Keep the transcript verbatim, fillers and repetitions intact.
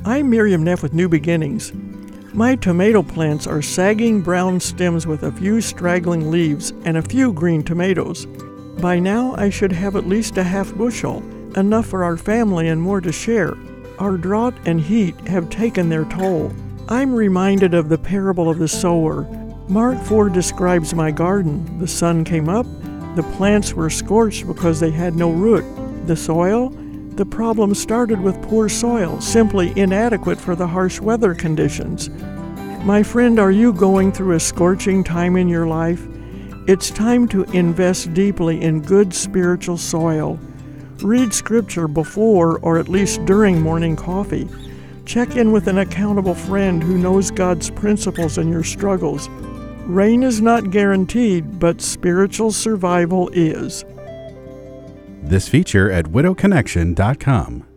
I'm Miriam Neff with New Beginnings. My tomato plants are sagging brown stems with a few straggling leaves and a few green tomatoes. By now, I should have at least a half bushel, enough for our family and more to share. Our drought and heat have taken their toll. I'm reminded of the parable of the sower. Mark four describes my garden. The sun came up, the plants were scorched because they had no root. The soil? The problem started with poor soil, simply inadequate for the harsh weather conditions. My friend, are you going through a scorching time in your life? It's time to invest deeply in good spiritual soil. Read scripture before or at least during morning coffee. Check in with an accountable friend who knows God's principles in your struggles. Rain is not guaranteed, but spiritual survival is. This feature at widow connection dot com.